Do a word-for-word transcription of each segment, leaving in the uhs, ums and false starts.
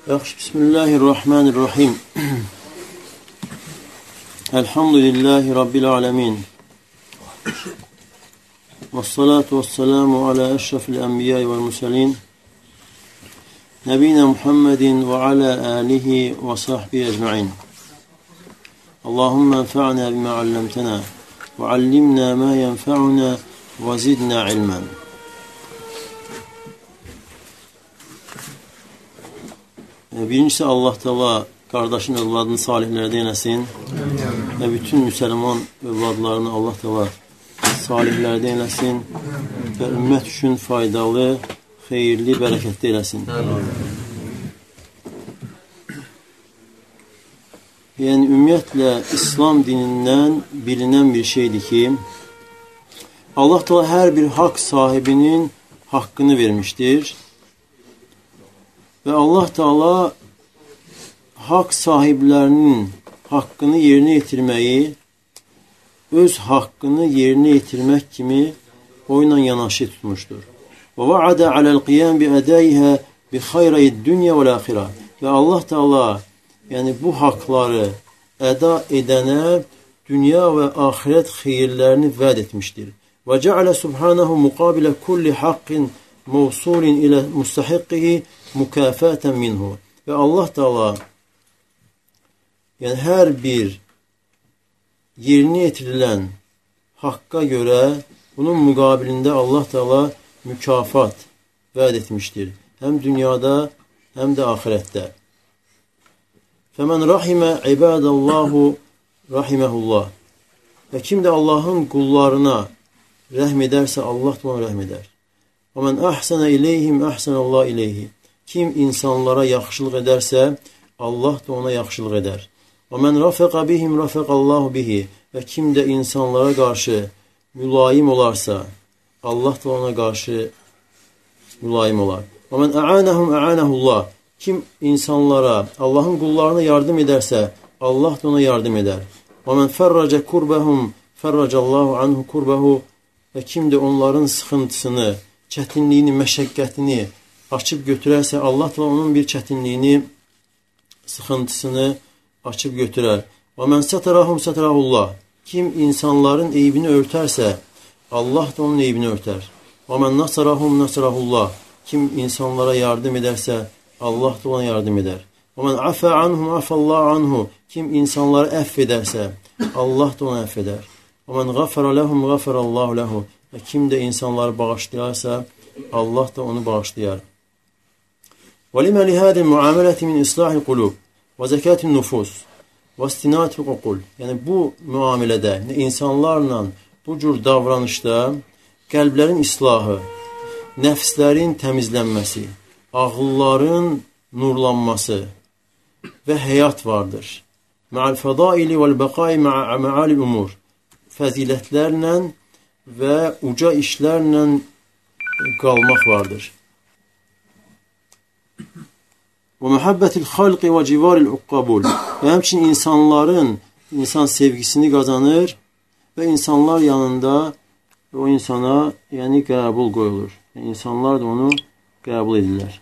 Yaxşı, bismillahirrahmanirrahim. Elhamdülillahi Rabbil alemin. Vessalatu vesselamu ala eşrefil enbiyai vel muselin. Nebina Muhammedin ve ala alihi ve sahbihi ecma'in. Allahümme enfa'na bima allamtena ve allimna ma yenfa'una ve zidna ilmen. Birincisi, Allah Teala kardeşin evladını salihlerden eylesin ve bütün Müslüman evladlarını Allah Teala salihlerden eylesin ve ümmet üçün faydalı, xeyirli, bereketli eylesin. Yani ümumiyyətlə İslam dinindən bilinen bir şeydir ki, Allah Teala her bir hak sahibinin hakkını vermiştir. Ve Allah Teala hak sahiplerinin hakkını yerine getirmeyi, öz hakkını yerine getirmek kimi oyla yanaşı tutmuştur. Ve vaada alel qiyam bi adayha bi hayra'id dunya ve'l ahire. Ve Allah Teala yani bu hakları eda edene dünya ve ahiret hayırlarını vaat etmiştir. Ve ceale subhanahu mukabile kulli hakkin mevsulin ile mustahikkihi mukafaten minhu. Ve Allah Teala yani her bir yerine getirilen hakka göre bunun mukabilinde Allah Teala mükafat vaat etmiştir. Hem dünyada hem de ahirette. Femen rahime ibadallahu rahimehullah. Ve kim de Allah'ın kullarına rahmederse Allah da ona rahmeder. Ve men ahsene ileyhim ahsenallahu ileyhi. Kim insanlara yaxşılıq ederse Allah da ona yaxşılıq eder. Ve men rafeqa bihim rafeqallahu bihi. Ve kim de insanlara karşı mülayim olarsa Allah da ona karşı mülayim olar. Ve men a'anahum a'anahullah. Kim insanlara, Allah'ın kullarına yardım ederse Allah da ona yardım eder. Ve men ferrace kurbehum ferracallahu anhu kurbehu. Ve kim de onların sıkıntısını, çetinliğini, meşakkatini açıp götürerse Allah da onun bir çetinliğini, sıkıntısını açıp götürer. Ve men satarahum satarahullah. Kim insanların eybini örterse Allah da onun eybini örter. Ve men nasarahum nasarahullah. Kim insanlara yardım ederse Allah da ona yardım eder. Ve men afa anhum afallahu anhu. Kim insanları affederse Allah da onu affeder. Ve men gafara lehum gafarallahu lehu. Ve kim de insanları bağışlayarsa Allah da onu bağışlayar. وَلِمَا لِهَذِي الْمُعَامَلَةِ مِنْ إِصْلَاحِ الْقُلُوبِ وَزَكَاتِ النُّفُوسِ وَاسْتِنَاتِ الْقُقُلِ. Yani bu muamelede, insanlarla bu cür davranışda qəlblərin islahı, nəfslərin təmizlənməsi, ağılların nurlanması ve həyat vardır. مَعَ الْفَضَائِلِ وَالْبَقَاءِ مَعَ الْأُمُورِ. Fəzilətlərlə ve uca işlərlə qalmaq vardır. Ve muhabbetil halqi ve civaril uqqabul. Ve hemçin insanların insan sevgisini kazanır ve insanlar yanında o insana yani qəbul koyulur. Yani insanlar da onu qəbul edirlər.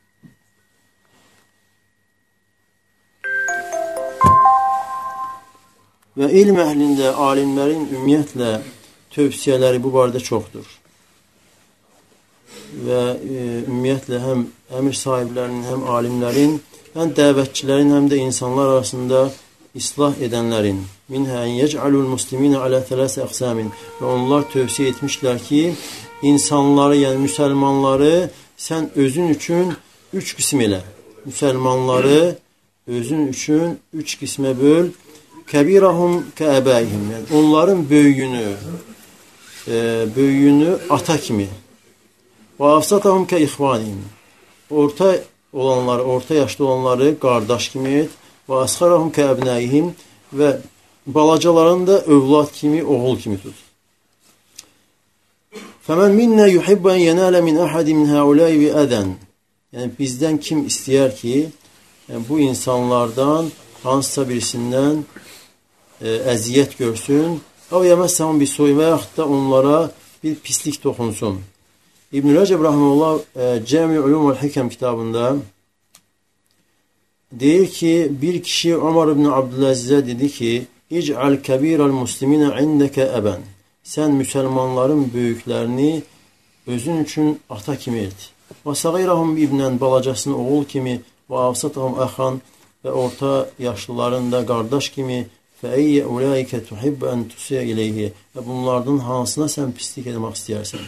Ve ilm əhlində alimlərin ümumiyyətlə tövsiyələri bu barədə çoxdur. Ve e, ümumiyyətlə həm əmir sahiblərinin, həm alimlərin, həm dəvətçilərin, həm də insanlar arasında islah edənlərin minhə en yec'alul muslimin ala thalath aqsamin. Və onlar tövsiyə etmişlər ki, insanları, yəni müsəlmanları sən özün üçün üç qism elə. Müsəlmanları özün üçün üç qismə böl. Kəbirahum kəəbəyhim. Yəni onların böyüyünü, e, böyüyünü ata kimi. Və afsatahum kə ixvanihim. Orta olanları, orta yaşlı olanları qardaş kimi et. Və asxarahum kə əbnəyihim. Və balacalarını da övlad kimi, oğul kimi tut. Fəmən minnə yuhibbən yenələ min əhədi min həuləyi bi ədən. Yəni bizdən kim istəyər ki, yəni, bu insanlardan hansısa birisindən e, əziyyət görsün. Əv yəməssəmun bir soy və yaxud da onlara bir pislik toxunsun. İbn-i Rəcəb Rahmanullah e, Cəmi Ulum və Hikəm kitabında deyir ki, bir kişi Ömər ibn Abdüləzizə dedi ki, İc'al kəbirəl musliminə indəkə əbən. Sən müsəlmanların böyüklərini özün üçün ata kimi et. Və səğirəhum ibnən, balacasını oğul kimi, və avsatahum əxan, və orta yaşlıların da qardaş kimi, fəəyyə uləikə tuhibbə ən tusiyə iləyhi. Və bunlardan hansına sən pislik etmək istəyərsən?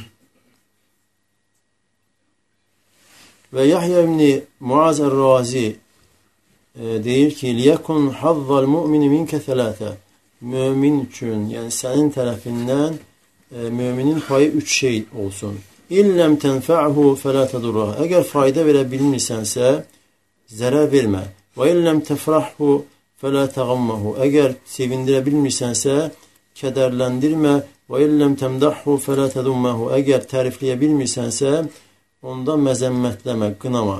Və Yahya ibn Muaz Ər-Razi e, deyir ki, liyəkun hazzal mu'mini minkə thələtə. Mömin üçün, yəni sənin tərəfindən e, müminin payı üç şey olsun. İlləm tənfə'hu fələ tədurrah. Əgər fayda verə bilmirsənsə, zərər vermə. Və illəm təfrahhu fələ təğammahu. Əgər sevindirə bilmirsənsə, kədərləndirmə. Və illəm təmdahhu fələ tədummahu. Əgər tərifləyə bilmirsənsə, onda məzəmmətləmə, qınama.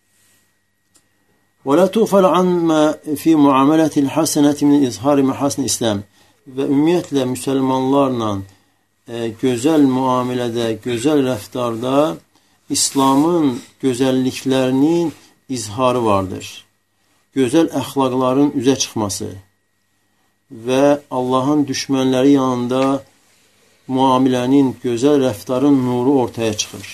Və lə tuğfəl ammə fi muamələtil həsənəti min izhari məhəsin İslam. Və ümumiyyətlə, müsəlmanlarla e, gözəl müamilədə, gözəl rəftarda İslamın gözəlliklərinin izharı vardır. Gözəl əxlaqların üzə çıxması və Allahın düşmənləri yanında müamilənin, gözəl rəftarın nuru ortaya çıxır.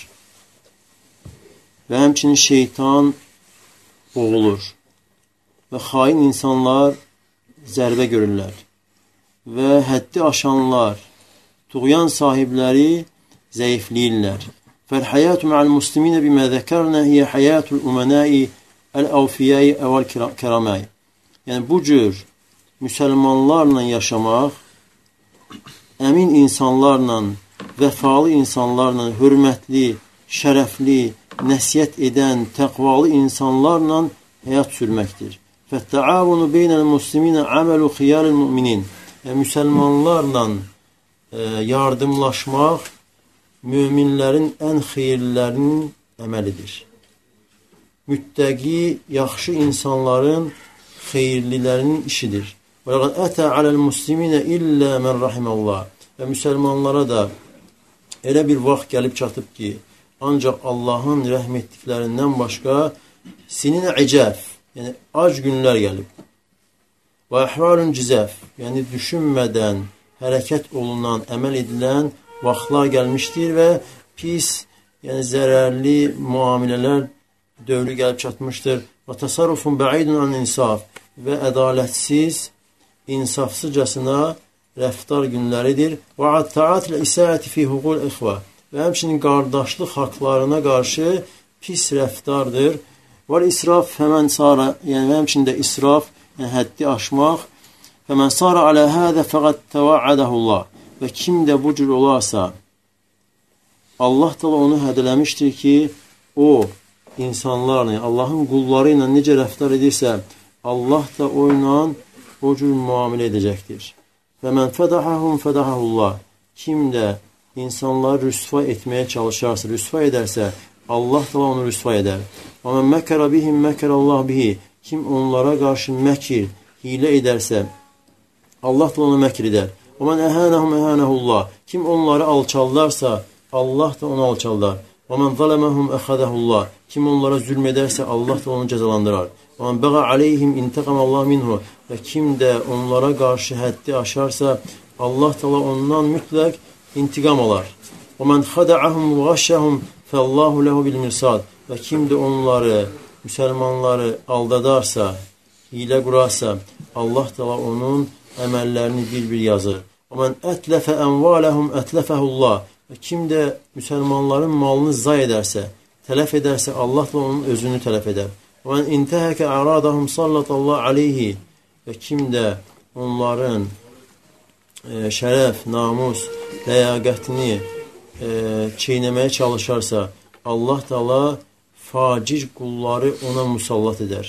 Və həmçinin şeytan boğulur və xain insanlar zərbə görürlər və həddi aşanlar, tuğyan sahibləri zəifləyirlər. Fəl-həyatu mə'al musliminə bimə zəkərnə hiyə həyatul umanai əl-avfiyai əvəl-kəramai. Yəni, bu cür müsəlmanlarla yaşamaq, əmin insanlarla, vəfalı insanlarla, hörmətli, şərəfli, nəsiyyət edən, təqvalı insanlarla həyat sürməkdir. Fəttəavunu beynəl musliminə əməlu xiyaril müminin. Yəni, müsəlmanlarla e, yardımlaşmaq möminlərin ən xeyirlərinin əməlidir. Müttəqi, yaxşı insanların xeyirlilərinin işidir. Və ləqəd ətə aləl musliminə illə mən rahiməllah. Və müsəlmanlara da elə bir vaxt gəlib çatıb ki, ancaq Allahın rəhm etdiklərindən başqa sinin icəf, yəni ac günlər gəlib. Və əhvalun cizəf, yəni düşünmədən hərəkət olunan, əməl edilən vaxtlar gəlmişdir və pis, yəni zərərli müamilələr dövrü gəlib çatmışdır. Və təsarrufun bəidun an insaf və ədalətsiz, insafsızcasına rəftar günləridir. Və əttəatlə isəəti fi hüqul ixvə və həmçinin qardaşlıq haqlarına qarşı pis rəftardır. Və israf həmən sara, yəni həmçində israf, yəni həddi aşmaq. Fəmən sara alə hədə fəqət təvəədəhullah. Və kim də bu cür olarsa, Allah da onu hədələmişdir ki, o insanlarla, Allahın qulları ilə necə rəftar edirsə, Allah da o ilə o cür müamilə edəcəkdir. Və mən fədəhəhum fədəhəhullah. Kim də insanları rüsva etməyə çalışarsa, rüsva edərsə, Allah da onu rüsva edər. Və mən məkərə bihim məkərəllah bihi. Kim onlara qarşı məkir, hilə edərsə, Allah da onu məkir edər. Və mən əhənəhum əhənəhullah. Kim onları alçaldarsa, Allah da onu alçaldar. Və mən zələməhum əxədəhullah. Kim onlara zülm edərsə, Allah da onu cəzalandırar. Və mən bəğə aleyhim intəqamallah minhu. Və kim də onlara qarşı həddi aşarsa, Allah da ondan mütləq intiqam alar. Və mən xədəəhum və qaşəhum fəllahu ləhu bil-mirsad. Və kim də onları, müsəlmanları aldadarsa, hilə qurarsa, Allah da onun əməllərini bir-bir yazır. Və mən ətləfə ənvaləhum ətləfəhullah. Və kim də müsəlmanların malını zay edərsə, tələf edərsə, Allah da onun özünü tələf edər. Və mən intəhəkə əradəhum sallatallah aleyhi. Və kim də onların e, şərəf, namus, ləyaqətini e, çeynəməyə çalışarsa, Allah da facir qulları ona musallat edər.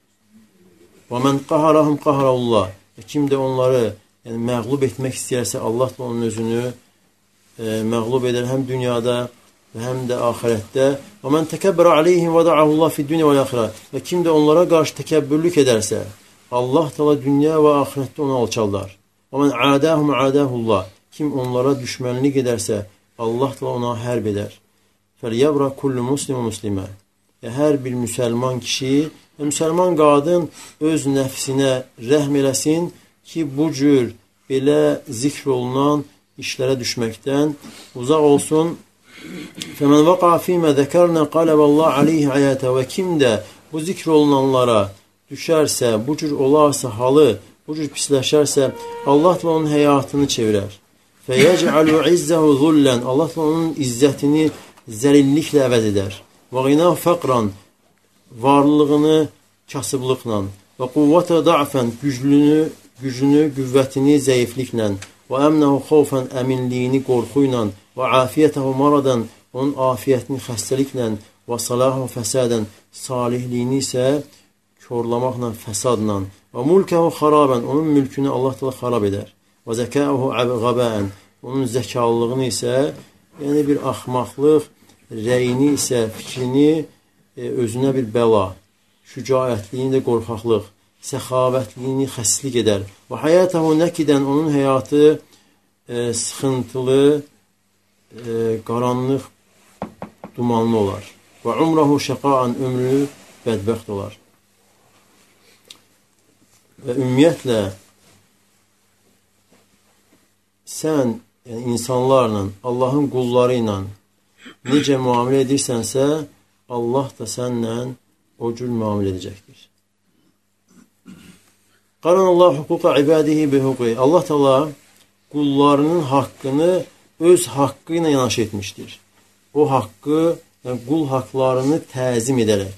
Və mən qaharahum qaharallah. Və kim də onları yəni, məğlub etmək istəyərsə, Allah da onun özünü e, məğlub edər həm dünyada və həm də axirətdə. Və mən təkəbbərə aleyhim və da'ahullah fi dünya və axirə. Və kim də onlara qarşı təkəbbürlük edərsə, Allah da dünya və axirətdə onu alçaldar. Və mən ədəhum ədəhullah. Kim onlara düşmənlik edərsə, Allah da ona hərb edər. Fəlyəbra kullu muslim və muslimə. Hər bir müsəlman kişi Və müsəlman qadın öz nəfsinə rəhm eləsin ki, bu cür belə zikr olunan işlərə düşməkdən uzaq olsun. فَمَنْ وَقَعَ فِي مَا ذَكَرْنَا قَلَبَ اللّٰهُ عَلَيْهِ حَيَاتَهُ Və kim də bu zikr olunanlara düşərsə, bu cür olarsa halı, bu cür pisləşərsə, Allah da onun həyatını çevirər. فَيَجْعَلُ عِزَّهُ ذُلًّا Allah da onun izzətini zəlilliklə əvəz edər. وَغِنَاهُ فَقْرًا Varlığını kasıblıqla və quvvətə da'fən güclünü, gücünü, qüvvətini zəifliklə və əmnəhu xawfən əminliyini qorxu ilə və afiyyətəhu maradan onun afiyyətini xəstəliklə və salahu fəsadən salihliyini isə körlamaqla, fəsadla və mulkəhu xarabən onun mülkünü Allah da xarab edər və zəkəhu qəbən onun zəkalılığını isə yəni bir axmaqlıq, rəyini isə fikrini e, özünə bir bəla, şücaətliyini də qorxaqlıq, səxavətliyini xəslik edər. Və həyətəhu nəkidən onun həyatı e, sıxıntılı, e, qaranlıq, dumanlı olar. Və umrahu şəqaan ömrü bədbəxt olar. Və ümumiyyətlə sən yəni insanlarla, Allahın qulları ilə necə müamilə edirsənsə, Allah da sənlə o cür müamilə edəcəkdir. Qaranallahu huquqa ibadihi bi huquqi. Allah Teala qullarının haqqını öz haqqı ilə yanaşı etmişdir. O haqqı, yəni qul haqlarını təzim edərək.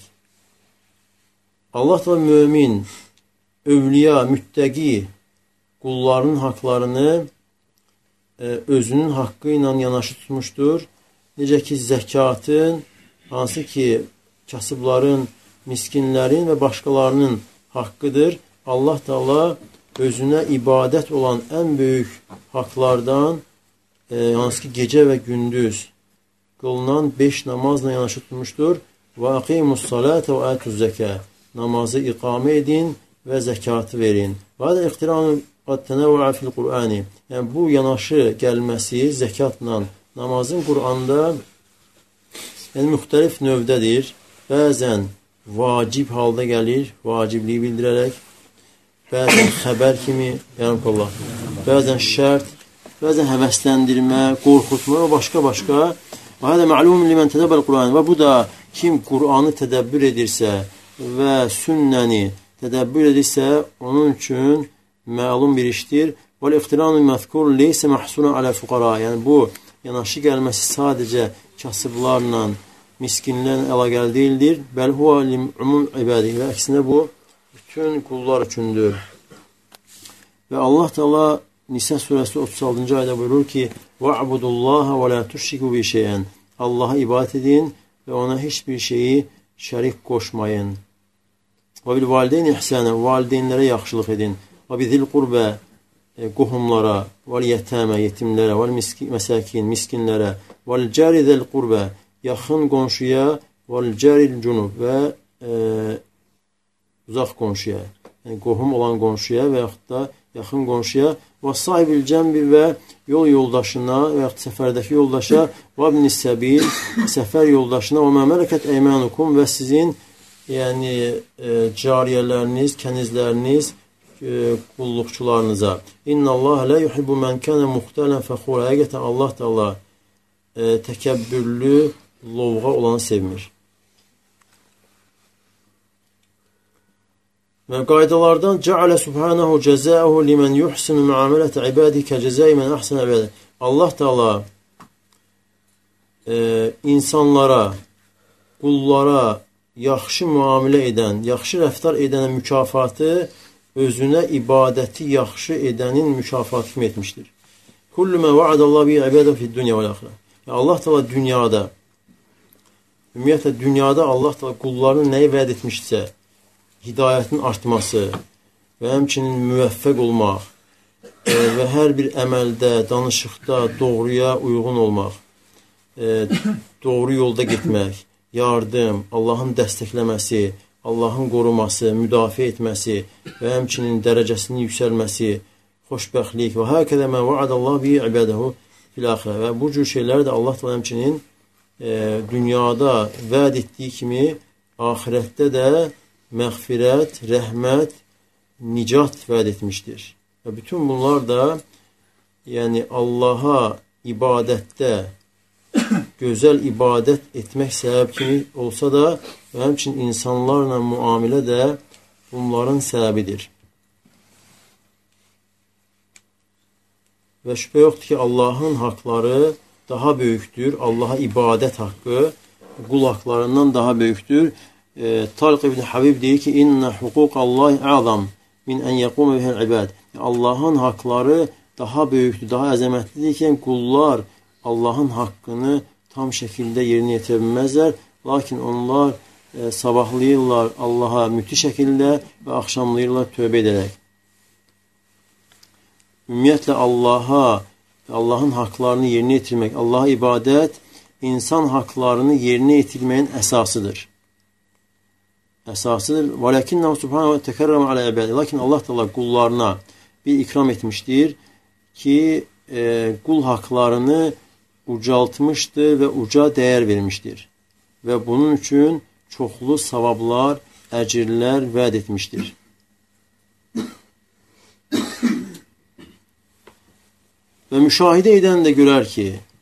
Allah Teala mömin, övliya, müttəqi qullarının haqlarını e, özünün haqqı ilə yanaşı tutmuşdur. Necə ki, zəkatın, hansı ki, kasıbların, miskinlərin və başqalarının haqqıdır. Allah Teala özünə ibadət olan ən böyük haqlardan, e, hansı ki, gecə və gündüz qılınan beş namazla yanaşı tutmuşdur. Və aqimus salata və atuz zəkə. Namazı iqamə edin və zəkatı verin. Və hədə iqtiranı qad tənəvvə fil Qur'ani. Yəni, bu yanaşı gəlməsi zəkatla namazın Qur'anda yəni, müxtəlif növdədir. Bəzən vacib halda gəlir, vacibliyi bildirərək, bəzən xəbər kimi, yəni Allah, bəzən şərt, bəzən həvəsləndirmə, qorxutma və başqa-başqa. Və hədə məlum limən tədəbbəl Qur'an. Və bu da kim Qur'anı tədəbbür edirsə və sünnəni tədəbbür edirsə, onun üçün məlum bir işdir. وَالْاِقْتِرَانُ الْمَذْكُرُ لَيْسَ مَحْسُونَ عَلَى الْفُقَرَى. Yəni, bu yanaşı gəlməsi sadəcə kasıblarla, miskinlərlə əlaqəli deyildir. Bəl huvə lim'umum ibadih. Və əksinə bu, bütün qullar üçündür. Və Allah Teala Nisə surəsi otuz altıncı ayda buyurur ki, وَعْبُدُ اللّٰهَ وَلَا تُشْرِكُوا بِهِ شَيْئًا Allaha ibadət edin və ona heç bir şeyi şərik qoşmayın. وَبِالْوَالِدَيْنِ İhsənə Valideynlərə yaxşılıq edin. وَبِذِلْ qurbə qohumlara, وَالْيَتَامə yetimlərə, وَالْمَسəkin miskinlərə, وَالْجَارِ ذَلْ qurbə yaxın qonşuya, وَالْجَارِ الْجُنُبə və e, uzaq qonşuya, yəni qohum olan qonşuya və yaxud da yaxın qonşuya, və sahibil cəmbi və yol yoldaşına və yaxud səfərdəki yoldaşa, və ibn-i səbil, səfər yoldaşına, və məmələkət əymənukum və sizin yəni e, cariyələriniz, kənizləriniz, e, qulluqçularınıza. İnna Allah la yuhibbu men kana muxtalan fakhura. Həqiqətən Allah da Allah e, təkəbbürlü, lovğa olanı sevmir. Və qaydalardan cəalə subhanahu cəzəəhu limən yuhsinu müamələtə ibadihi kəcəzəyi mən əhsənə ibadə. Allah Teala e, insanlara, qullara yaxşı müamilə edən, yaxşı rəftar edənə mükafatı özünə ibadəti yaxşı edənin mükafatı kimi etmişdir. Kullu mə va'adallahu bi ibadəhu fid dunya vəl axirə. Allah Teala dünyada, ümumiyyətlə dünyada Allah Teala qullarını nəyi vəd etmişsə, hidayətin artması və həmçinin müvəffəq olmaq e, və hər bir əməldə, danışıqda doğruya uyğun olmaq, e, doğru yolda getmək, yardım, Allahın dəstəkləməsi, Allahın qoruması, müdafiə etməsi və həmçinin dərəcəsinin yüksəlməsi, xoşbəxtlik və həkədə mən va'adallahu bi ibadəhu fil axirə. Və bu cür şeylər də Allah da həmçinin e, dünyada vəd etdiyi kimi axirətdə də məğfirət, rəhmət, nicat vəd etmişdir. Və bütün bunlar da yəni Allaha ibadətdə gözəl ibadət etmək səbəb kimi olsa da və həmçinin insanlarla müamilə də bunların səbəbidir. Və şübhə yoxdur ki, Allahın haqları daha böyükdür. Allaha ibadət haqqı qul haqlarından daha böyükdür. E, Tariq ibn Habib deyir ki, İnnə huquqallahi a'zam min ən yəqumu bihəl ibad. Allahın haqları daha böyükdür, daha əzəmətlidir ki, qullar Allahın haqqını tam şəkildə yerinə yetirə bilməzlər. Lakin onlar e, sabahlayırlar Allaha mütli şəkildə və axşamlayırlar tövbə edərək. Ümumiyyətlə, Allaha, Allahın haqlarını yerinə yetirmək, Allaha ibadət, insan haqlarını yerinə yetirməyin əsasıdır. Əsasıdır. وَلَكِنَّهُ سُبْحَانَهُ وَتَكَرَّمَ عَلَى عِبَادِ. Lakin Allah Teala qullarına bir ikram etmişdir ki, e, qul haqlarını ucaltmışdır və uca dəyər vermişdir. Və bunun üçün çoxlu savablar, əcirlər vəd etmişdir. Və müşahidə edən də görər ki,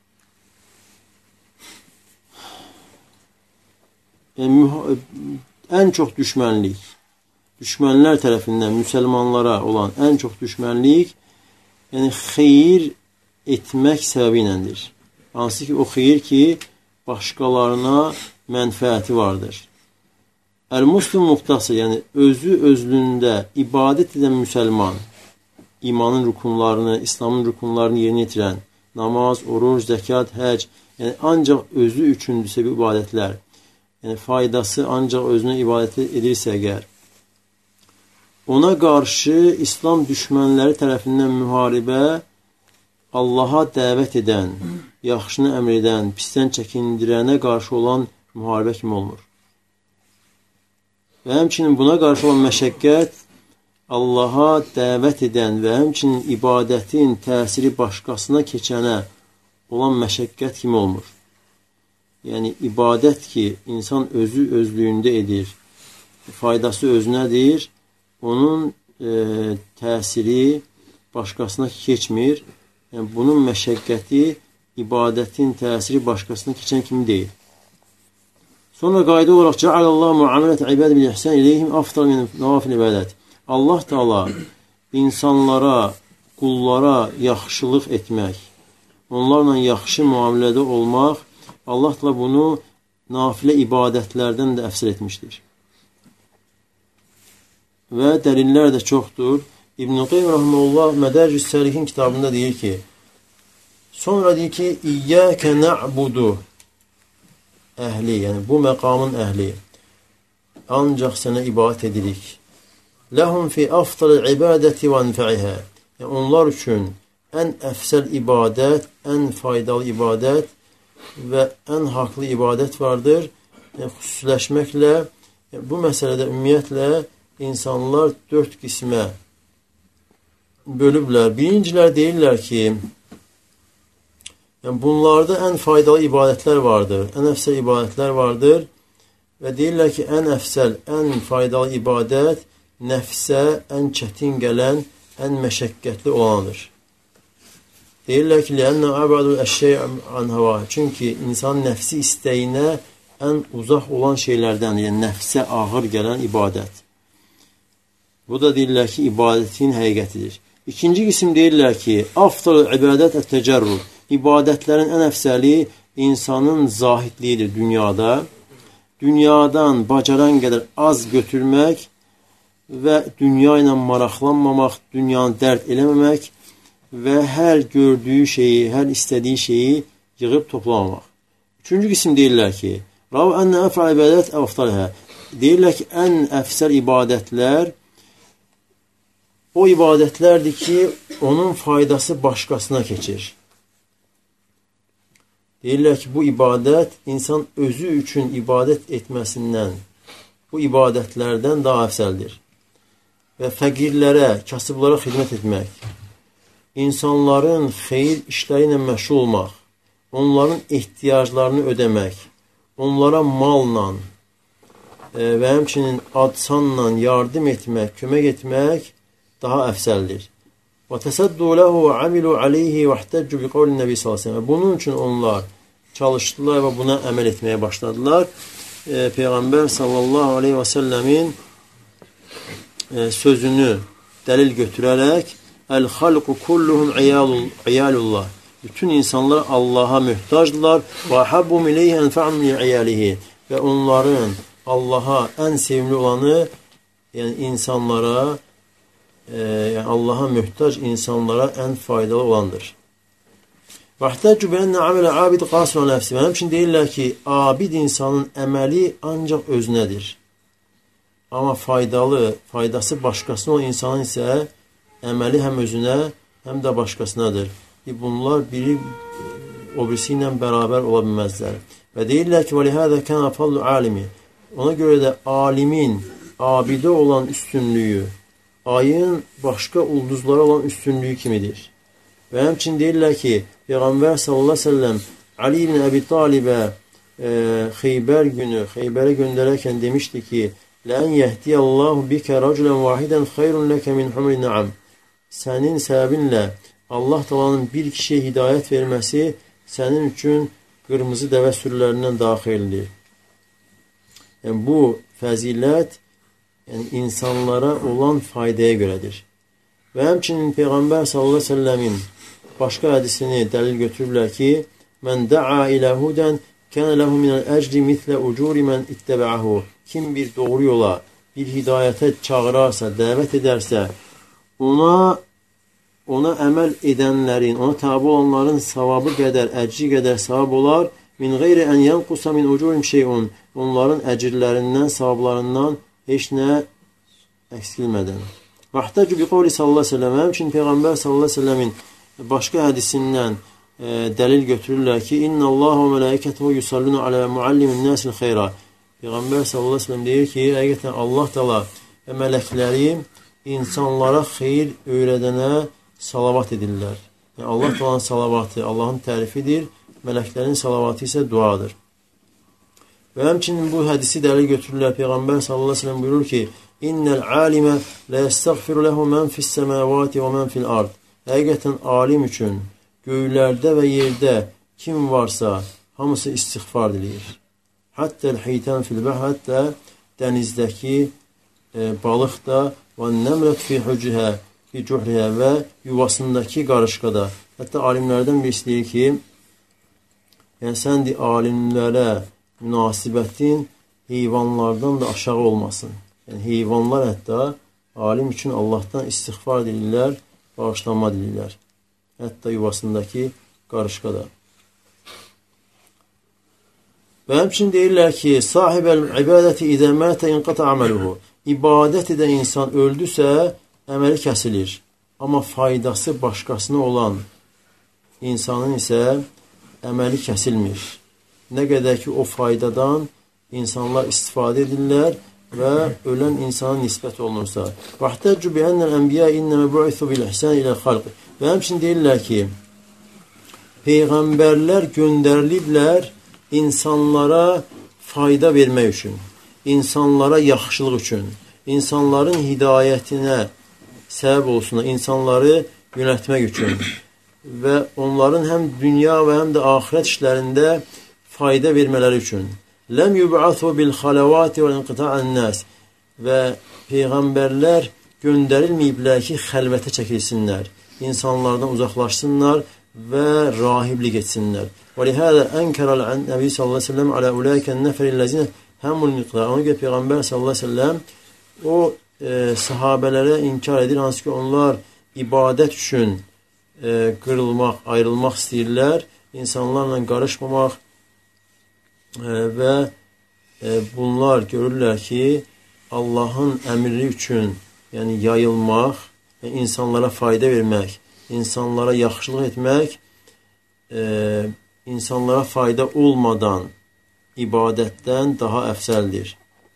ən çox düşmənlik, düşmənlər tərəfindən müsəlmanlara olan ən çox düşmənlik, yəni xeyir etmək səbəbi iləndir. Hansı ki, o xeyir ki, başqalarına mənfəəti vardır. Əl-Muslim muhtası, yəni özü özlündə ibadət edən müsəlman, imanın rükunlarını, İslamın rükunlarını yerinə yetirən, namaz, oruc, zəkat, həc, yəni ancaq özü üçündürsə bu ibadətlər, yəni faydası ancaq özünə ibadət edirsə əgər, ona qarşı İslam düşmənləri tərəfindən müharibə Allaha dəvət edən, yaxşını əmr edən, pisdən çəkindirənə qarşı olan müharibə kimi olmur. Və həmçinin buna qarşı olan məşəqqət Allaha dəvət edən və həmçinin ibadətin təsiri başqasına keçənə olan məşəqqət kimi olmur. Yəni, ibadət ki, insan özü özlüyündə edir, faydası özünədir, onun e, təsiri başqasına keçmir. Yəni, bunun məşəqqəti ibadətin təsiri başqasına keçən kimi deyil. Sonra qayda olaraq Cəalallahu muamelət ibad bil ihsan ileyhim afdal min nawafil ibadət. Allah Teala insanlara, qullara yaxşılıq etmək, onlarla yaxşı müamilədə olmaq, Allah Teala bunu nafilə ibadətlərdən də əfsər etmişdir. Və dəlillər də çoxdur. İbn-i Qeym Rahmanullah Mədərcüs Səlihin kitabında deyir ki, sonra deyir ki, İyyəkə nə'budu əhli, yəni bu məqamın əhli, ancaq sənə ibadət edirik. Ləhum fi afdal ibadəti və anfə'ihə. Yəni, onlar üçün ən əfsəl ibadət, ən faydalı ibadət və ən haqlı ibadət vardır. Yəni, xüsusiləşməklə, yəni, bu məsələdə ümumiyyətlə insanlar dörd qismə bölüblər. Birincilər deyirlər ki, yəni, bunlarda ən faydalı ibadətlər vardır, ən əfsəl ibadətlər vardır və deyirlər ki, ən əfsəl, ən faydalı ibadət nəfsə ən çətin gələn, ən məşəqqətli olanıdır. Deyirlər ki, لِأَنَّ عَبَدُ الْأَشَّيْءَ عَنْ هَوَى. Çünki insan nəfsi istəyinə ən uzaq olan şeylərdən, yəni nəfsə ağır gələn ibadət. Bu da deyirlər ki, ibadətin həqiqətidir. İkinci qism deyirlər ki, afdal ibadət ət-təcərrud. İbadətlərin ən əfsəli insanın zahidliyidir dünyada. Dünyadan bacaran qədər az götürmək və dünya ilə maraqlanmamaq, dünyanı dərd eləməmək və hər gördüyü şeyi, hər istədiyi şeyi yığıb toplamamaq. Üçüncü qism deyirlər ki, Rav ənə əfəl ibadət əftalihə. Deyirlər ki, ən əfsəl ibadətlər o ibadətlərdir ki, onun faydası başqasına keçir. Deyirlər ki, bu ibadət insan özü üçün ibadət etməsindən, bu ibadətlərdən daha əfsəldir. Və fəqirlərə, kasıblara xidmət etmək, insanların xeyir işləri ilə məşğul olmaq, onların ehtiyaclarını ödəmək, onlara malla e, və həmçinin adsanla yardım etmək, kömək etmək daha əfsəldir. Və təsəddu ləhu və amilu aleyhi və ihtəccu bi qavlin nəbi sallallahu əleyhi və səlləm. Bunun üçün onlar çalışdılar və buna əməl etməyə başladılar. E, Peyğəmbər sallallahu aleyhi və səlləmin e, sözünü dəlil götürərək Əl-xalqu kulluhum iyalullah. Bütün insanlar Allaha möhtacdırlar. Və habbum ileyhi ənfa'um li iyalihi. Və onların Allaha ən sevimli olanı, yəni insanlara, e, yəni Allaha möhtac insanlara ən faydalı olandır. Və ihtəccu bi enne amələ abid qasir nəfsi. Və həmçin deyirlər ki, abid insanın əməli ancaq özünədir. Amma faydalı, faydası başqasına olan insanın isə əməli həm özünə, həm də başqasınadır. Bunlar biri o birisi ilə bərabər ola bilməzlər. Və deyirlər ki, وَلِهَذَا كَنَا فَضْلُ عَالِمِ. Ona görə də alimin, abidə olan üstünlüyü, ayın başqa ulduzlara olan üstünlüyü kimidir. Və həmçin deyirlər ki, Peyğəmbər sallallahu əleyhi və səlləm Ali ibn Əbi Talibə e, Xeybər günü, Xeybərə göndərərkən demişdi ki, لَاَنْ يَهْدِيَ اللّٰهُ بِكَ رَجُلًا وَاحِدًا خَيْرٌ لَكَ مِنْ حُمْرِ نَعَمٍ. Sənin səbəbinlə Allah Taala'nın bir kişiyə hidayət verməsi sənin üçün qırmızı dəvə sürülərindən daha xeyirlidir. Yəni, bu fəzilət yəni, insanlara olan faydaya görədir. Və həmçinin Peyğəmbər sallallahu əleyhi və səlləmin başqa hədisini dəlil götürürlər ki, Mən da'a ilə hudən kənə ləhu minəl əcri mitlə ucuri mən ittəbə'ahu. Kim bir doğru yola, bir hidayətə çağırarsa, dəvət edərsə, ona ona əməl edənlərin, ona tabi olanların savabı qədər, əcri qədər savab olar. Min qeyri ən yanqusa min ucurim şeyun. Onların əcirlərindən, savablarından heç nə əksilmədən. Vaxtəcu bi qavli sallallahu əleyhi və səlləm. Həmçinin Peyğəmbər sallallahu əleyhi və səlləmin başqa hədisindən e, dəlil götürürlər ki, İnna Allah və mələikətuhu yusalluna alə muallimin nəsil xeyra. Peyğəmbər sallallahu əleyhi və səlləm deyir ki, həqiqətən Allah Taala və mələkləri insanlara xeyir öyrədənə salavat edirlər. Yəni, Allah Taala'nın salavatı Allahın tərifidir, mələklərin salavatı isə duadır. Və həmçinin bu hədisi dəlil götürürlər. Peyğəmbər sallallahu əleyhi və səlləm buyurur ki, İnnəl alimə la yestəğfiru lehu men fis semavati və men fil ard. Həqiqətən alim üçün göylərdə və yerdə kim varsa hamısı istiğfar diləyir. Həttəl heytən fil bəhr, hətta dənizdəki e, balıq da və nəmrət fi hücrihə fi cuhrihə və yuvasındakı qarışqada. Hətta alimlərdən birisi deyir ki, yəni sən de alimlərə münasibətin heyvanlardan da aşağı olmasın. Yəni heyvanlar hətta alim üçün Allahdan istiğfar edirlər, bağışlanma edirlər. Hətta yuvasındakı qarışqada. Və həmçinin deyirlər ki, sahibəl ibadəti idə mətə inqata əməluhu. İbadət edən insan öldüsə, əməli kəsilir. Amma faydası başqasına olan insanın isə əməli kəsilmir. Nə qədər ki, o faydadan insanlar istifadə edirlər və ölən insana nisbət olunursa. Vaxtəccü bi ennəl ənbiyə innəmə bu'ithu bil ihsən ilə xalq. Və həmçinin deyirlər ki, Peyğəmbərlər göndəriliblər insanlara fayda vermək üçün, insanlara yaxşılıq üçün, insanların hidayətinə səbəb olsun, insanları yönətmək üçün və onların həm dünya və həm də axirət işlərində fayda vermələri üçün. Ləm yub'athu bil xalavati və inqita'an nas. Və peyğəmbərlər göndərilməyiblər ki, xəlvətə çəkilsinlər, insanlardan uzaqlaşsınlar və rahiblik etsinlər. Və lihədə ənkərəl Nəbi sallallahu əleyhi və səlləm alə ulaikən nəfərilləzinə həmul miqdar. Ona görə Peyğəmbər sallallahu əleyhi və səlləm o e, sahabələrə inkar edir, hansı ki onlar ibadət üçün e, qırılmaq, ayrılmaq istəyirlər, insanlarla qarışmamaq e, və e, bunlar görürlər ki, Allahın əmri üçün, yəni yayılmaq, e, insanlara fayda vermək, insanlara yaxşılıq etmək, e, insanlara fayda olmadan ibadətdən daha əfsəldir.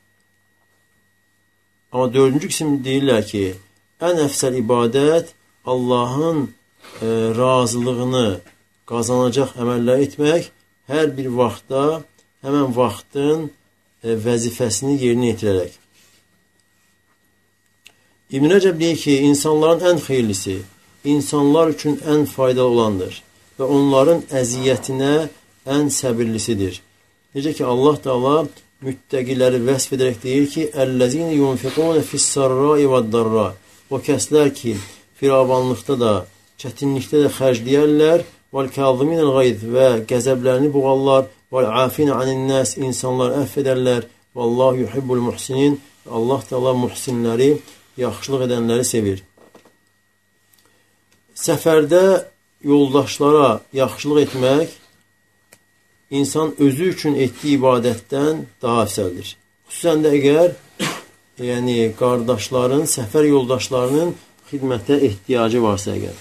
Amma dördüncü qism deyirlər ki, ən əfsəl ibadət Allahın e, razılığını qazanacaq əməllər etmək, hər bir vaxtda həmən vaxtın e, vəzifəsini yerinə yetirərək. İbn Rəcəb deyir ki, insanların ən xeyirlisi, insanlar üçün ən faydalı olandır və onların əziyyətinə ən səbirlisidir. Necə ki, Allah Taala müttəqiləri vəsf edərək deyir ki, "Əllezine yunfiquna fis-sarra'i vəd-darra." O kəslər ki, firavanlıqda da, çətinlikdə də xərcləyərlər, "Vəl-kâziminel ğayz" və qəzəblərini boğarlar, "Vəl-afina anin-nas" insanları əfv edərlər, "Vallahu yuhibbul muhsinin." Allah Taala muhsinləri, yaxşılıq edənləri sevir. Səfərdə yoldaşlara yaxşılıq etmək insan özü üçün etdiyi ibadətdən daha əfsəldir. Xüsusən də əgər yəni qardaşların, səfər yoldaşlarının xidmətə ehtiyacı varsa əgər.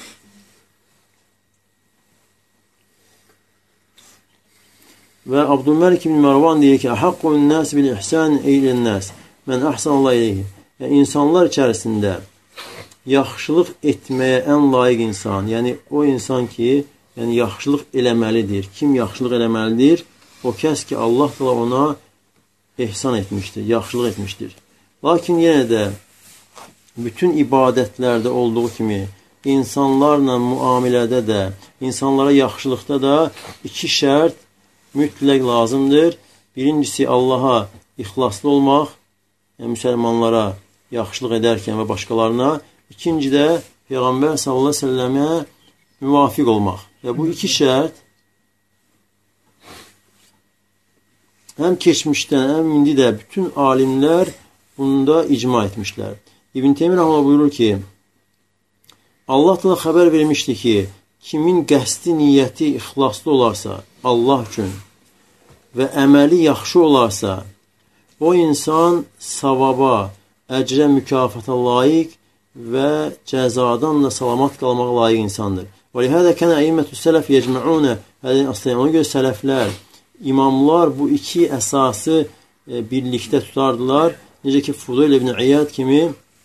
Və Abdülməlik ibn Marvan deyir ki, "Haqqun nas bil ihsan eylən nas. Mən əhsanallahu ileyhi." Yəni insanlar içərisində yaxşılıq etməyə ən layiq insan, yəni o insan ki, yəni yaxşılıq eləməlidir. Kim yaxşılıq eləməlidir? O kəs ki, Allah da ona ehsan etmişdir, yaxşılıq etmişdir. Lakin yenə də bütün ibadətlərdə olduğu kimi insanlarla müamilədə də, insanlara yaxşılıqda da iki şərt mütləq lazımdır. Birincisi Allaha ixlaslı olmaq, yəni müsəlmanlara yaxşılıq edərkən və başqalarına. İkinci də Peyğəmbər sallallahu əleyhi və səlləmə müvafiq olmaq. Və bu iki şərt həm keçmişdən, həm indi də bütün alimlər bunda icma etmişlər. İbn Teymiyyə rəhməhullah buyurur ki, Allah da xəbər vermişdi ki, kimin qəsdi, niyyəti ixlaslı olarsa Allah üçün və əməli yaxşı olarsa, o insan savaba, əcrə, mükafata layiq və cəzadan da salamat qalmağa layiq insandır. Və lihədə kənə əimmətü sələf yecməunə hədin aslayın. Ona görə sələflər, imamlar bu iki əsası e, birlikdə tutardılar. Necə ki, Fudayl ibn İyad kimi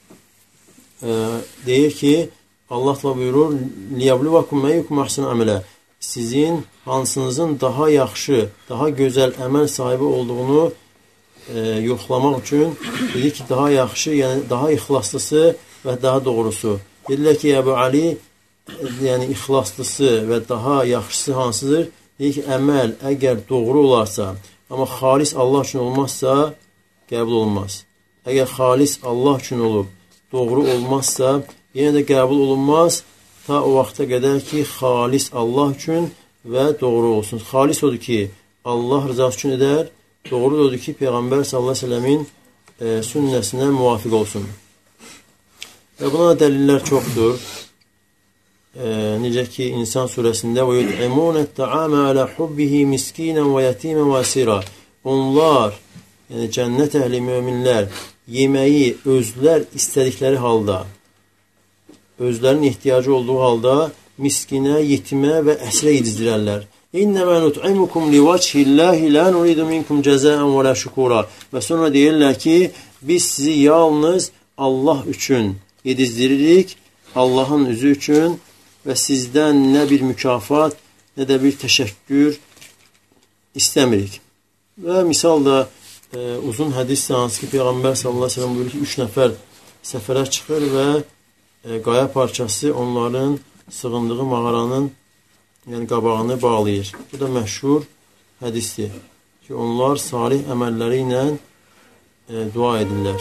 e, deyir ki, Allah da buyurur, "Liyabluvakum meyyukum ahsanu amala." Sizin hansınızın daha yaxşı, daha gözəl əməl sahibi olduğunu e, yoxlamaq üçün dedi ki, daha yaxşı, yəni daha ixlaslısı və daha doğrusu. Dedilər ki, Əbu Ali, yəni ixlaslısı və daha yaxşısı hansıdır? Deyir ki, əməl əgər doğru olarsa, amma xalis Allah üçün olmazsa, qəbul olunmaz. Əgər xalis Allah üçün olub, doğru olmazsa, yenə də qəbul olunmaz, ta o vaxta qədər ki, xalis Allah üçün və doğru olsun. Xalis odur ki, Allah rızası üçün edər, doğru odur ki, Peyğəmbər sallallahu əleyhi və səlləmin e, sünnəsinə müvafiq olsun. Və buna dəlillər çoxdur. E, necə ki, İnsan surəsində وَيُطْعِمُونَ الطَّعَامَ عَلَى حُبِّهِ مِسْكِينًا وَيَتِيمًا وَأَسِيرًا. Onlar, yəni cənnət əhli möminlər, yeməyi özlər istədikləri halda, özlərinin ehtiyacı olduğu halda miskinə, yetimə və əsrə yedizdirərlər. İnnəmə nut'imukum livaçhillahi la nuridu minkum cəzaən və la şükura. Və sonra deyirlər ki, biz sizi yalnız Allah üçün yedizdiririk, Allahın üzü üçün və sizdən nə bir mükafat, nə də bir təşəkkür istəmirik. Və misal da e, uzun hədisdə hansı ki, Peyğəmbər sallallahu əleyhi və səlləm buyurur ki, üç nəfər səfərə çıxır və e, qaya parçası onların sığındığı mağaranın yəni qabağını bağlayır. Bu da məşhur hədisdir ki, onlar salih əməlləri ilə e, dua edirlər.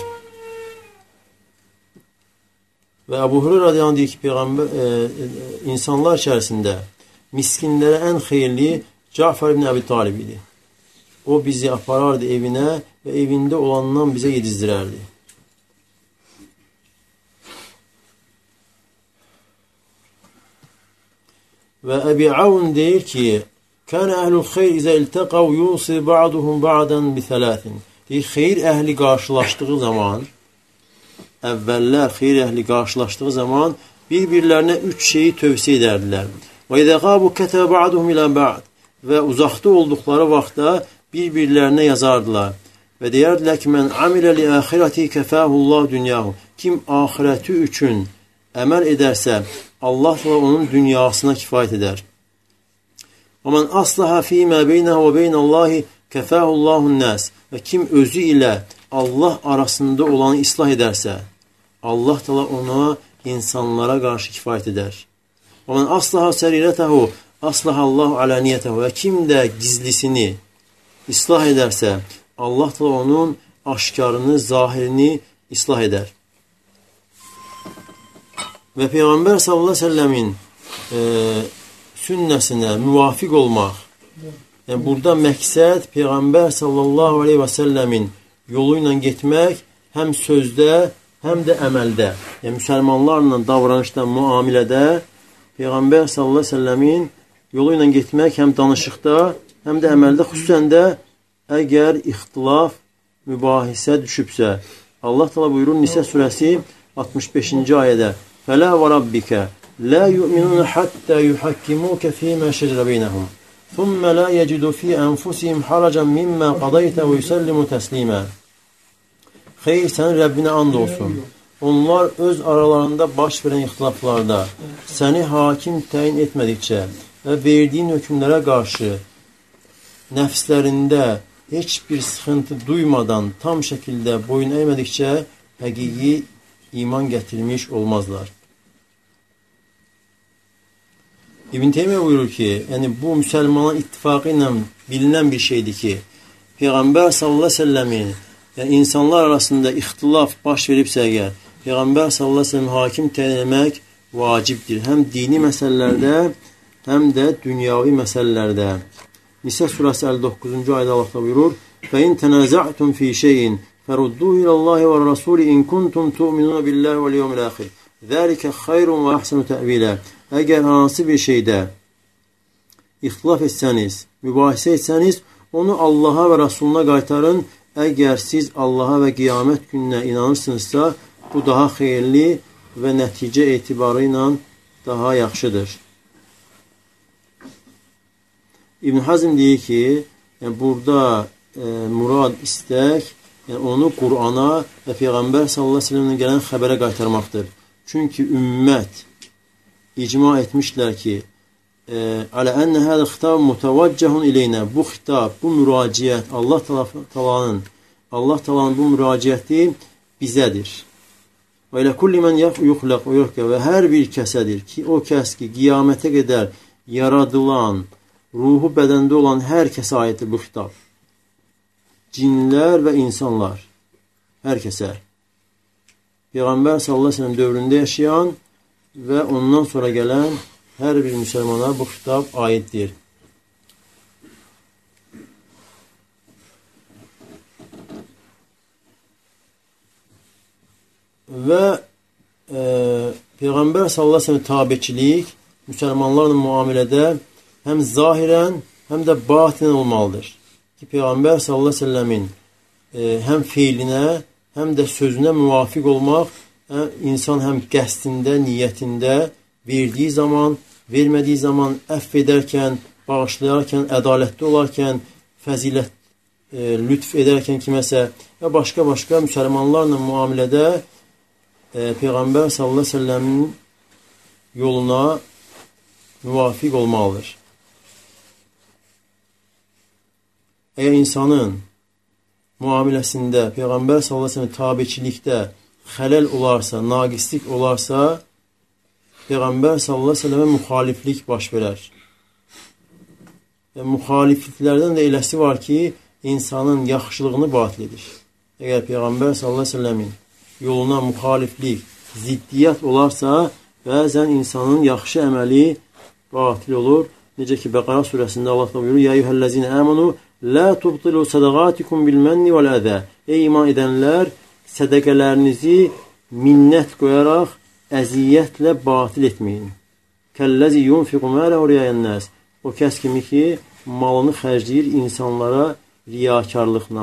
Və Əbu Hüreyrə radiyallahu anh deyir ki, Peyğəmbər e, e, insanlar içərisində miskinlərə ən xeyirli Cəfər ibn Əbi Talib idi. O bizi aparardı evinə və evində olandan bizə yedizdirərdi. Və Əbi Avun deyir ki, Kənə əhlul xeyr izə iltəqav yusi ba'duhum ba'dan bi thəlathin. Deyir, xeyir əhli qarşılaşdığı zaman, əvvəllər xeyir əhli qarşılaşdığı zaman bir-birlərinə üç şeyi tövsiyə edərdilər. Və izə qabu kətəbə ba'duhum ilə ba'd. Və uzaqda olduqları vaxtda bir-birlərinə yazardılar. Və deyərdilər ki, mən amilə li əxirəti kəfəhullah dünyahu. Kim axirəti üçün əməl edərsə, Allah da onun dünyasına kifayət edər. Və mən aslaha fīmə beynəhu və beynəllahi kəfəhullahun nəs və kim özü ilə Allah arasında olanı islah edərsə, Allah təala ona insanlara qarşı kifayət edər. Və mən aslaha sərirətəhu, aslahallahu alaniyətəhu və kim də gizlisini islah edərsə, Allah təala onun aşkarını, zahirini islah edər. Və Peyğəmbər sallallahu əleyhi və səlləmin e, sünnəsinə müvafiq olmaq. Yəni burada məqsəd Peyğəmbər sallallahu əleyhi və səlləmin yolu ilə getmək həm sözdə, həm də əməldə. Yəni müsəlmanlarla davranışda, müamilədə Peyğəmbər sallallahu əleyhi və səlləmin yolu ilə getmək həm danışıqda, həm də əməldə, xüsusən də əgər ixtilaf, mübahisə düşübsə. Allah təala buyurur Nisə surəsi altmış beşinci ayədə: "Fələ və rabbikə la yu'minun hatta yuhakkimuka fīmā şecere beynəhum. Thumma la yecidu fi anfusihim haracan mimma qadayta və yusallimu təslimə." Xeyr, sənin Rəbbinə and olsun. Onlar öz aralarında baş verən ixtilaflarda səni hakim təyin etmədikcə və verdiyin hökmlərə qarşı nəfslərində heç bir sıxıntı duymadan tam şəkildə boyun əymədikcə həqiqi iman gətirmiş olmazlar. İbn Teymiyyə buyurur ki, yəni bu müsəlmanın ittifaqı ilə bilinən bir şeydir ki, Peyğəmbər sallallahu əleyhi və səlləmin yəni insanlar arasında ixtilaf baş veribsə əgər, Peyğəmbər sallallahu əleyhi və səlləm hakim təyin etmək vacibdir. Həm dini məsələlərdə, həm də dünyavi məsələlərdə. Nisə surəsi əlli doqquzuncu ayədə Allah buyurur: "Fəin tənaza'tum fi şeyin ferudduhu ilallahi və rasuli in kuntum tu'minun billahi vel yevmil axir. Zalika xayrun və ahsanu tə'vila." Əgər hansı bir şeydə ixtilaf etsəniz, mübahisə etsəniz, onu Allaha və Rasuluna qaytarın. Əgər siz Allaha və qiyamət gününə inanırsınızsa, bu daha xeyirli və nəticə etibarı ilə daha yaxşıdır. İbn Hazm deyir ki, yəni burada e, murad istək, yəni onu Qur'ana və Peyğəmbər sallallahu əleyhi və səlləmdən gələn xəbərə qaytarmaqdır. Çünki ümmət icma etmişlər ki, alə ənə hədə xitab mutavəccəhun ileynə, bu xitab, bu müraciət, Allah talanın, Allah talanın bu müraciəti bizədir. Və ilə kulli mən yuxləq və yuxləq və hər bir kəsədir ki, o kəs ki, qiyamətə qədər yaradılan, ruhu bədəndə olan hər kəsə aiddir bu xitab. Cinlər və insanlar, hər kəsə. Peyğəmbər sallallahu əleyhi və səlləm dövründə yaşayan və ondan sonra gələn hər bir müsəlmana bu xitab aiddir. Və e, Peyğəmbər sallallahu əleyhi və səlləm tabeçilik müsəlmanlarla müamilədə həm zahirən, həm də batinən olmalıdır. Ki, Peyğəmbər sallallahu əleyhi və səlləmin e, həm feilinə, həm də sözünə müvafiq olmaq, hə, insan həm qəsdində, niyyətində, verdiyi zaman, vermədiyi zaman, əfv edərkən, bağışlayarkən, ədalətli olarkən, fəzilət, e, lütf edərkən kiməsə və başqa-başqa müsəlmanlarla müamilədə e, Peyğəmbər sallallahu əleyhi və səlləmin yoluna müvafiq olmalıdır. Əgər insanın müamiləsində Peyğəmbər sallallahu əleyhi və səlləm tabeçilikdə xələl olarsa, naqislik olarsa, Peyğəmbər sallallahu əleyhi və səlləmə müxaliflik baş verər. Və müxalifliklərdən də eləsi var ki, insanın yaxşılığını batil edir. Əgər Peyğəmbər sallallahu əleyhi və səlləmin yoluna müxaliflik, ziddiyyət olarsa, bəzən insanın yaxşı əməli batil olur. Necə ki, Bəqara surəsində Allah da buyurur: "Ya eyyuhellezine amanu la tubtilu sadaqatikum bil menni vel aza." Ey iman edənlər, sədaqələrinizi minnət qoyaraq əziyyətlə batil etməyin. Kəllazi yunfiqu malahu riyayan-nas. O kəs kimi ki, malını xərcləyir insanlara riyakarlıqla.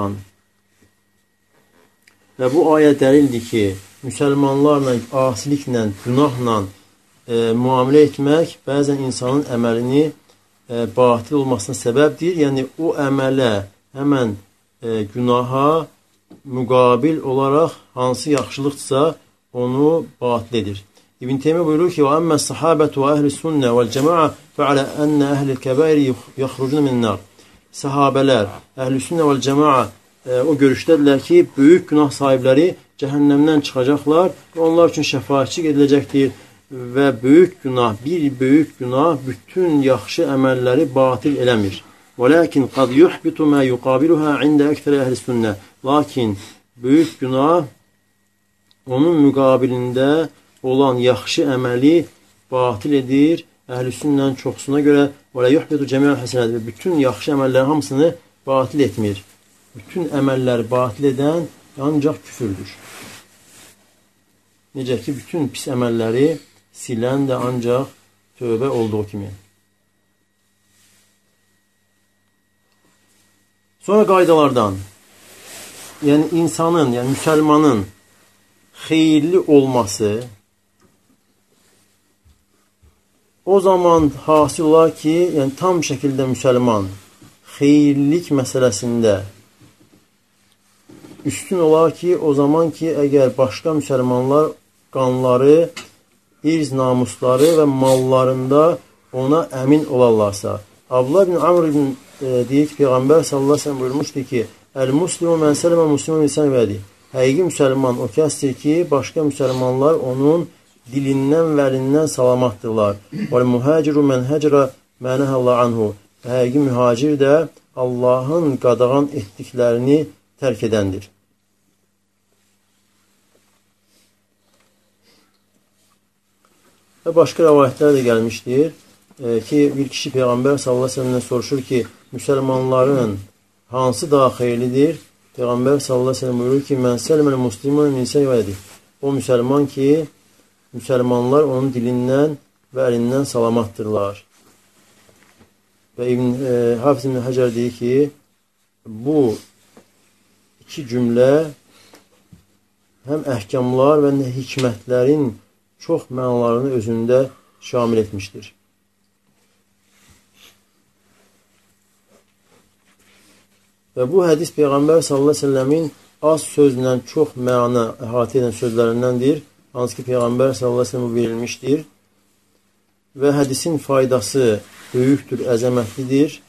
Və bu ayə dəlildir ki, müsəlmanlarla asiliklə, günahla e, müamilə etmək bəzən insanın əməlini e, batil olmasına səbəbdir. Yəni, o əmələ, həmən e, günaha müqabil olaraq hansı yaxşılıqdırsa, onu batil edir. İbn Teymiyyə buyurur ki, وَأَمَّا الصَّحَابَةُ وَأَهْلِ السُنَّةِ وَالْجَمَاعَةِ فَعَلَى أَنَّ أَهْلِ الْكَبَائِرِ يَخْرُجُونَ مِنَ النَّارِ. Sahabələr, əhl-i-sünnə vəl-cəmaa e, o görüşdədirlər ki, böyük günah sahibləri cəhənnəmdən çıxacaqlar və onlar üçün şəfaətçilik ediləcəkdir və böyük günah, bir böyük günah bütün yaxşı əməlləri batil eləmir. وَلَكِنْ قَدْ يُحْبِتُ مَا يُقَابِلُهَا عِنْدَ اَكْتَرِ اَهْلِ السُنَّةِ Lakin böyük günah onun müqabilində olan yaxşı əməli batil edir. Əhl-i sünnənin çoxsuna görə وَلَا يُحْبِتُ جَمِعَ الْحَسَنَاتِ bütün yaxşı əməllərin hamısını batil etmir. Bütün əməlləri batil edən ancaq küfürdür. Necə ki, bütün pis əməlləri silən də ancaq tövbə olduğu kimi. Sonra qaydalardan, yəni insanın, yəni müsəlmanın xeyirli olması o zaman hasil olar ki, yəni tam şəkildə müsəlman xeyirlilik məsələsində üstün olar ki, o zaman ki, əgər başqa müsəlmanlar qanları, irz namusları və mallarında ona əmin olarlarsa. Abdullah ibn Amr ibn e, deyir ki, Peyğəmbər sallallahu əleyhi və səlləm buyurmuşdur ki, Əl-Muslimu mən sələmə muslimu bilsən vədi. Həqiqi müsəlman o kəsdir ki, başqa müsəlmanlar onun dilindən və əlindən salamatdırlar. Vəl-muhaciru mən həcrə mənəhəllə anhu. Həqiqi mühacir də Allahın qadağan etdiklərini tərk edəndir. Və başqa rəvayətlər də gəlmişdir e, ki, bir kişi Peyğəmbər sallallahu əleyhi və səlləmdən soruşur ki, müsəlmanların hansı daha xeyirlidir? Peyğəmbər sallallahu əleyhi və səlləm buyurur ki, mən səlməl muslimun min səvədi. O müsəlman ki, müsəlmanlar onun dilindən və əlindən salamatdırlar. Və İbn e, Hafiz ibn Həcər deyir ki, bu iki cümlə həm əhkamlar və hikmətlərin çox mənalarını özündə şamil etmişdir. Və bu hədis Peyğəmbər sallallahu əleyhi və səlləmin az sözlə çox məna əhatə edən sözlərindəndir. Hansı ki, Peyğəmbər sallallahu əleyhi və səlləm verilmişdir. Və hədisin faydası böyükdür, əzəmətlidir.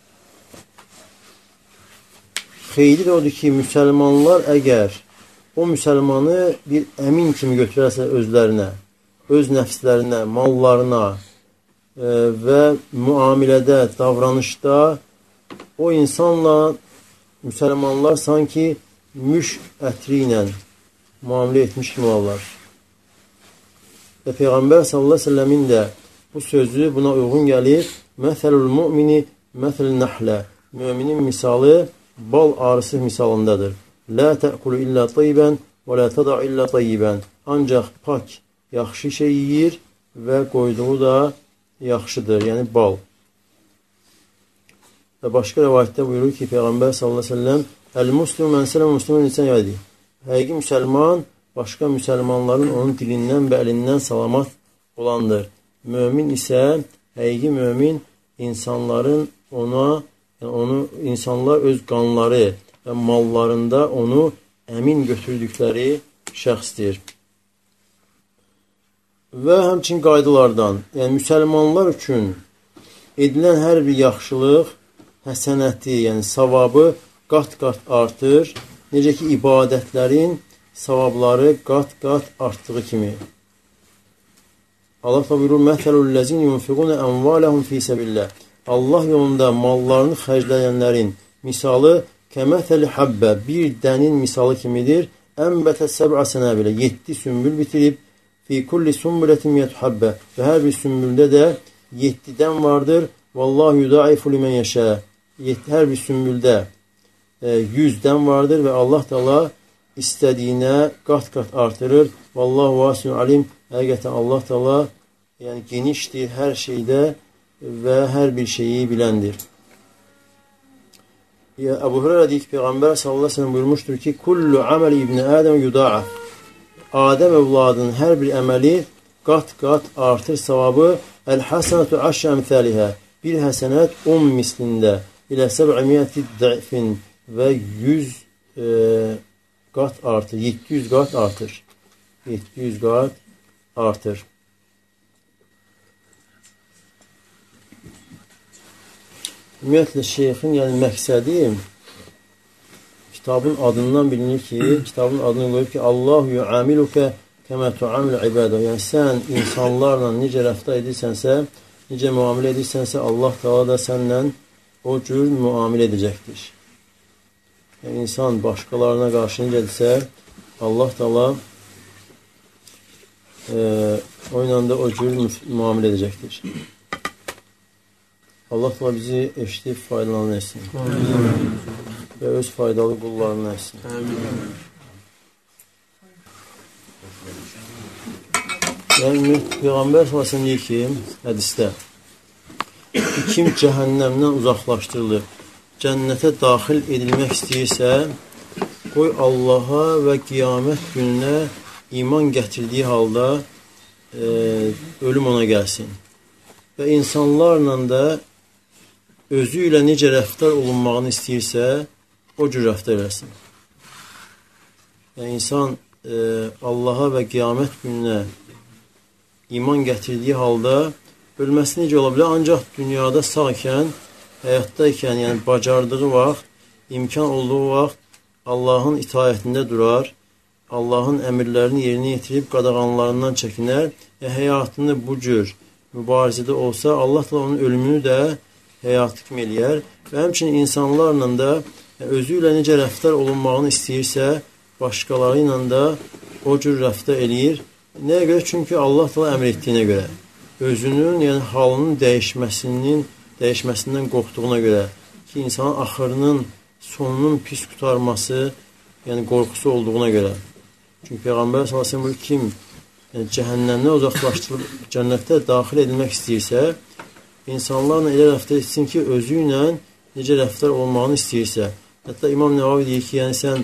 Xeyri odur ki, müsəlmanlar əgər o müsəlmanı bir əmin kimi götürərsə özlərinə, öz nəfslərinə, mallarına e, və müamilədə, davranışda o insanla müsəlmanlar sanki müşk ətri ilə müamilə etmiş kimi olarlar. Və Peyğəmbər sallallahu əleyhi və səlləmin də bu sözü buna uyğun gəlir. Məsəlul mümini məsəl nəhlə. Müminin misalı bal arısı misalındadır. La tə'kulu illə tayyibən və la təda'u illə tayyibən. Ancaq pak, yaxşı şey yeyir və qoyduğu da yaxşıdır, yəni bal. Və başqa rəvayətdə buyurur ki, Peyğəmbər sallallahu əleyhi və səlləm Əl-muslimu mən sələm muslimun lisan yədi. Həqiqi müsəlman başqa müsəlmanların onun dilindən və əlindən salamat olandır. Mömin isə, həqiqi mömin insanların ona, yəni onu insanlar öz qanları və mallarında onu əmin götürdükləri şəxsdir. Və həmçinin qaydalardan, yəni müsəlmanlar üçün edilən hər bir yaxşılıq, həsənəti, yəni savabı qat-qat artır. Necə ki, ibadətlərin savabları qat-qat artdığı kimi. Allah buyurur, Məsəlul-ləzin yunfiqunə əmvaləhum fi səbilləh. Allah yolunda mallarını xərcləyənlərin misalı kəməthəli həbbə, bir dənin misalı kimidir. Ənbətə səb'a sənəbilə, yeddi sümbül bitirib, fi kulli sümbülətin miyyətü həbbə. Və hər bir sümbüldə də yeddidən vardır. Vallahu yudaifu limən yəşə. Hər bir sümbüldə yüzdən vardır və Allah da istədiyinə qat-qat artırır. Vallahu vasiun alim. Həqiqətən Allah da yəni genişdir hər şeydə və hər bir şeyi biləndir. Əbu Hüreyrə deyir ki, Peyğəmbər sallallahu əleyhi və səlləm buyurmuşdur ki, kullu amali ibn Adəm yudaaf. Adəm övladının hər bir əməli qat-qat artır savabı. Əl-həsənətü əşşə əmthəlihə. Bir həsənət on mislində ilə səb'imiyyəti dəfin və yüz e, qat artır. yeddi yüz qat artır. yeddi yüz qat artır. ümumiyyətlə şeyxin yəni məqsədi kitabın adından bilinir ki, kitabın adını qoyub ki, Allahu yu'amiluke kəmə tu'amil ibadə. Yəni sən insanlarla necə rəftar edirsənsə, necə müamilə edirsənsə, Allah Taala da səndən o cür müamilə edəcəkdir. Yəni insan başqalarına qarşı necədirsə, Allah Taala e, o ilə də o cür müamilə edəcəkdir. Allah Taala bizi eşidib faydalanır etsin. Və öz faydalı qullarını etsin. Yəni, Peyğəmbər sallallahu əleyhi və səlləm deyir ki, hədisdə, kim cəhənnəmdən uzaqlaşdırılıb, cənnətə daxil edilmək istəyirsə, qoy Allaha və qiyamət gününə iman gətirdiyi halda e, ölüm ona gəlsin. Və insanlarla da özü ilə necə rəftar olunmağını istəyirsə, o cür rəftar eləsin. Yəni, insan e, Allaha və qiyamət gününə iman gətirdiyi halda ölməsi necə ola bilər? Ancaq dünyada sağkən, həyatdaykən, yəni bacardığı vaxt, imkan olduğu vaxt Allahın itaətində durar, Allahın əmirlərini yerinə yetirib qadağanlarından çəkinər və həyatını bu cür mübarizədə olsa, Allah da onun ölümünü də həyatı kimi eləyər və həmçinin insanlarla da özü ilə necə rəftar olunmağını istəyirsə, başqaları ilə də o cür rəftar eləyir. Nəyə görə? Çünki Allah da əmr etdiyinə görə, özünün, yəni halının dəyişməsinin, dəyişməsindən qorxduğuna görə ki, insanın axırının, sonunun pis qurtarması, yəni qorxusu olduğuna görə. Çünki Peyğəmbər sallallahu əleyhi və səlləm kim yəni, cəhənnəmdən uzaqlaşdırılıb cənnətə daxil edilmək istəyirsə, insanlarla elə rəftar etsin ki, özü ilə necə rəftar olmağını istəyirsə. Hətta İmam Nəvavi deyir ki, yəni sən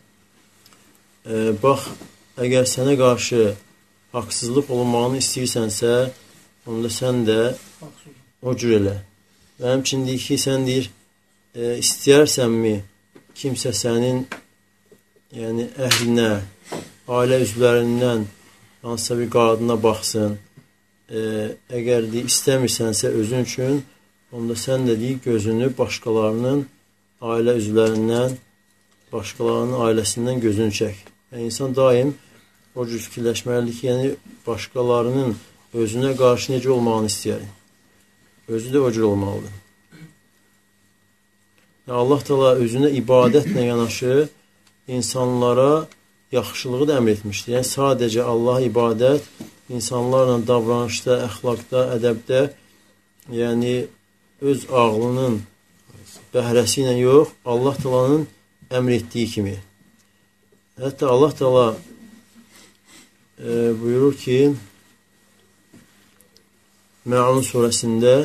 e, bax, əgər sənə qarşı haqsızlıq olunmağını istəyirsənsə, onda sən də o cür elə. Və həmçin deyir ki, sən deyir, e, istəyərsənmi kimsə sənin yəni əhlinə, ailə üzvlərindən hansısa bir qadına baxsın, e, əgər deyir, istəmirsənsə özün üçün, onda sən də deyir, gözünü başqalarının ailə üzvlərindən, başqalarının ailəsindən gözünü çək. Yəni, insan daim o cür fikirləşməlidir ki, yəni başqalarının özünə qarşı necə olmağını istəyər. Özü də o cür olmalıdır. Yəni, Allah Taala özünə ibadətlə yanaşı insanlara yaxşılığı da əmr etmişdir. Yəni, sadəcə Allaha ibadət, insanlarla davranışda, əxlaqda, ədəbdə, yəni öz ağlının bəhrəsi ilə yox, Allah Taala'nın əmr etdiyi kimi. Hətta Allah Taala e, buyurur ki, Məun surəsində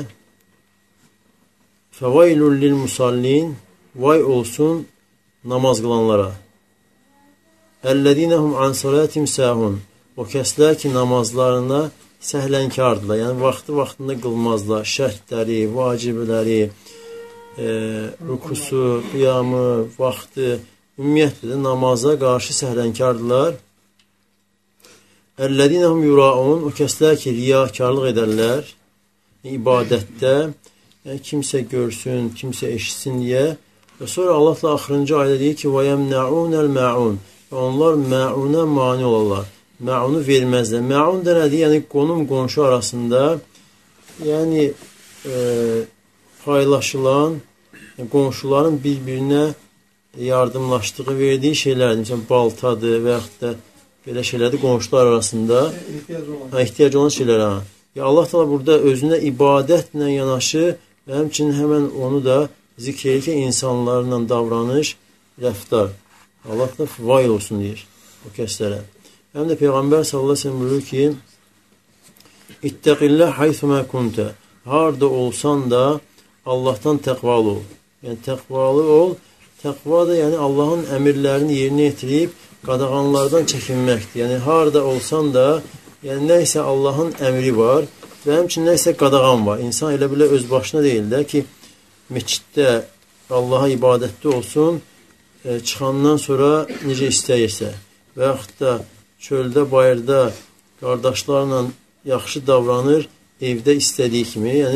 Fəvaylul lil musallin, vay olsun namaz qılanlara. Əlləzinəhum an salatim səhun, o kəslər ki, namazlarına səhlənkardırlar, yəni vaxtı-vaxtında qılmazlar, şərtləri, vacibləri, e, rukusu, qiyamı, vaxtı, ümumiyyətlə də namaza qarşı səhlənkardırlar. Əlləzinəhum yuraun, o kəslər ki, riyakarlıq edərlər ibadətdə, yəni kimsə görsün, kimsə eşitsin deyə. Və sonra Allah da axırıncı ayda deyir ki, وَيَمْنَعُونَ الْمَعُونَ, və onlar mə'unə mani olarlar. Mə'unu verməzlər. Mə'un da nədir? Yəni qonum qonşu arasında, yəni e, paylaşılan, yəni, qonşuların bir-birinə yardımlaşdığı, verdiyi şeylərdir. Məsələn, baltadır və yaxud da belə şeylərdir qonşular arasında. Ehtiyac olan, hə, ehtiyac olan şeylər. Ha. Ya Allah Taala burada özünə ibadətlə yanaşı və həmçinin həmən onu da zikr edir ki, insanlarla davranış, rəftar. Allah da vayl olsun deyir o kəslərə. Həm də Peyğəmbər sallallahu əleyhi və səlləm buyurur ki, İttəqillah haythuma kunta, harda olsan da Allahdan təqvalı ol. Yəni təqvalı ol. Təqva da yəni Allahın əmrlərini yerinə yetirib qadağanlardan çəkinməkdir. Yəni harda olsan da, yəni nəysə Allahın əmri var və həmçinin nəysə qadağan var. İnsan elə bilə öz başına deyil də ki, meçiddə Allaha ibadətdə olsun, e, çıxandan sonra necə istəyirsə və yaxud da çöldə, bayırda qardaşlarla yaxşı davranır, evdə istədiyi kimi. Yəni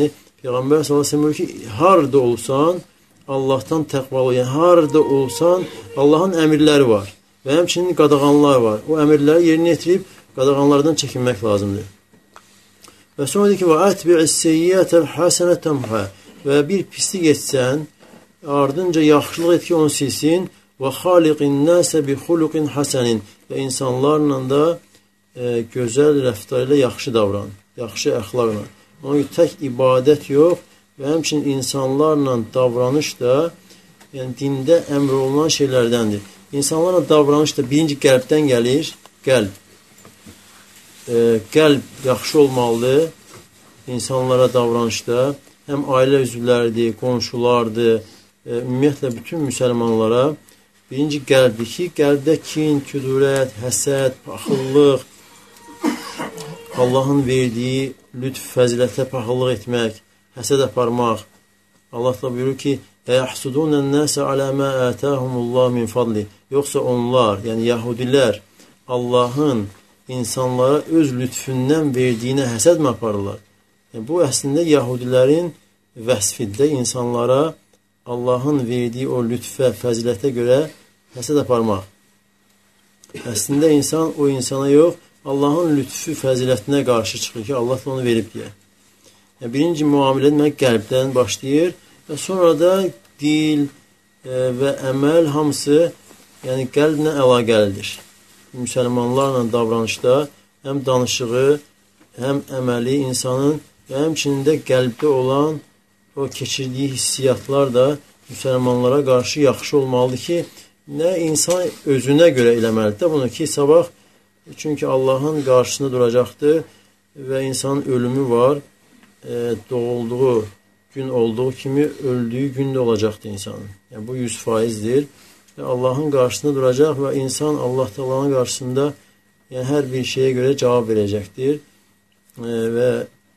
Peyğəmbər sallallahu əleyhi və səlləm buyurur ki, harda olsan Allahdan təqvalı, yəni harda olsan Allahın əmrləri var və həmçinin qadağanlar var. O əmrləri yerinə yetirib qadağanlardan çəkinmək lazımdır. Və sonra deyir ki, və ətbi'is seyyiyyətəl həsənə təmhə, və bir pislik etsən, ardınca yaxşılıq et ki, onu silsin, və xaliqin nəsə bi xuluqin həsənin, və insanlarla da e, gözəl rəftar ilə yaxşı davran, yaxşı əxlaqla. Ona görə tək ibadət yox, və həmçinin insanlarla davranış da yəni dində əmr olunan şeylərdəndir. İnsanlarla davranış da birinci qəlbdən gəlir. Qəlb. E, qəlb yaxşı olmalıdır insanlara davranışda. Həm ailə üzvləridir, qonşulardır, e, ümumiyyətlə bütün müsəlmanlara birinci qəlbdir ki, qəlbdə kin, küdurət, həsəd, paxıllıq, Allahın verdiyi lütf, fəzilətə paxıllıq etmək, həsəd aparmaq. Allah da buyurur ki, "Əyəhsudunən nəsə alə mə ətəhumullah min fadli." Yoxsa onlar, yəni yəhudilər Allahın insanlara öz lütfündən verdiyinə həsəd mi aparırlar? Yəni, bu əslində yəhudilərin vəsfində insanlara Allahın verdiyi o lütfə, fəzilətə görə həsəd aparmaq. Əslində insan o insana yox, Allahın lütfü, fəzilətinə qarşı çıxır ki, Allah da onu verib deyə. Yəni, birinci müamilə demək qəlbdən başlayır və sonra da dil e, və əməl hamısı yəni qəlblə əlaqəlidir. Müsəlmanlarla davranışda həm danışığı, həm əməli insanın və həmçinin də qəlbdə olan o keçirdiyi hissiyatlar da müsəlmanlara qarşı yaxşı olmalıdır ki, nə insan özünə görə eləməlidir bunu ki, sabah çünki Allahın qarşısında duracaqdır və insanın ölümü var. E, doğulduğu gün olduğu kimi öldüyü gün də olacaqdır insanın. Yəni, bu yüz faizdir. Və Allahın qarşısında duracaq və insan Allah Taala'nın qarşısında yəni, hər bir şeyə görə cavab verəcəkdir. E, və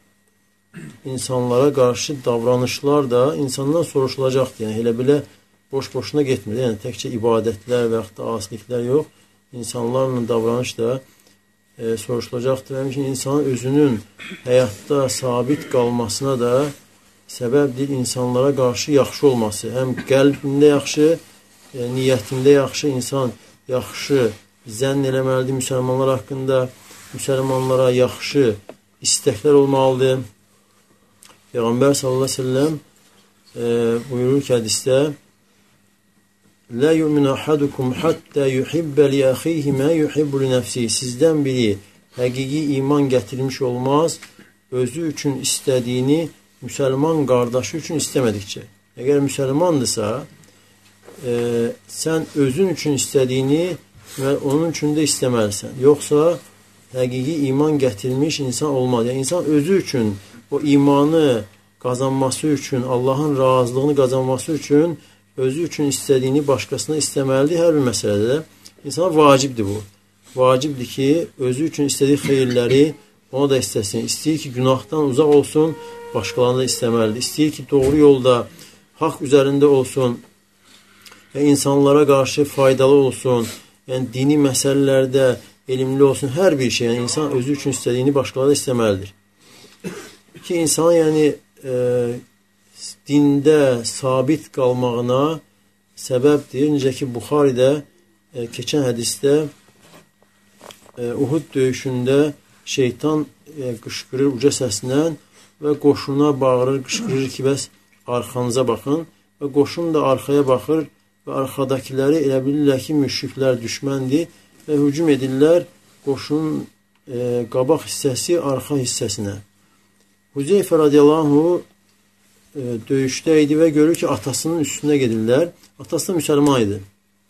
insanlara qarşı davranışlar da insandan soruşulacaqdır. Yəni, elə belə boş-boşuna getmir. Yəni, təkcə ibadətlər və yaxud da asiliklər yox. İnsanlarla davranış da E, soruşulacaqdır. Həmçinin insanın özünün həyatda sabit qalmasına da səbəbdir insanlara qarşı yaxşı olması. Həm qəlbində yaxşı, e, niyyətində yaxşı, insan yaxşı zənn eləməlidir müsəlmanlar haqqında, müsəlmanlara yaxşı istəklər olmalıdır. Peyğəmbər sallallahu əleyhi və səlləm e, buyurur ki, hədisdə "Lə yu'minu ahadukum hatta yuhibbe li axihi ma yuhibbu li nefsihi." Sizdən biri həqiqi iman gətirmiş olmaz, özü üçün istədiyini müsəlman qardaşı üçün istəmədikcə. Əgər müsəlmandırsa, e, sən özün üçün istədiyini və onun üçün də istəməlisən. Yoxsa həqiqi iman gətirmiş insan olmaz. Yəni, insan özü üçün o imanı qazanması üçün, Allahın razılığını qazanması üçün özü üçün istədiyini başqasına istəməlidir. Hər bir məsələdə insana vacibdir bu. Vacibdir ki, özü üçün istədiyi xeyirləri ona da istəsin. İstəyir ki, günahdan uzaq olsun, başqalarına da istəməlidir. İstəyir ki, doğru yolda, haqq üzərində olsun, və insanlara qarşı faydalı olsun, yəni dini məsələlərdə elmli olsun, hər bir şey. Yəni, insan özü üçün istədiyini başqalarına da istəməlidir. Ki, insan yəni e, dində sabit qalmağına səbəbdir. Necə ki, Buxaridə e, keçən hədisdə e, Uhud döyüşündə şeytan e, qışqırır uca səslə və qoşuna bağırır, qışqırır ki, bəs arxanıza baxın və qoşun da arxaya baxır və arxadakiləri elə bilirlər ki, müşriklər düşməndir və hücum edirlər qoşunun e, qabaq hissəsi arxa hissəsinə. Huzeyfə radiyallahu anh döyüşdə idi və görür ki, atasının üstünə gedirlər. Atası da müsəlman idi.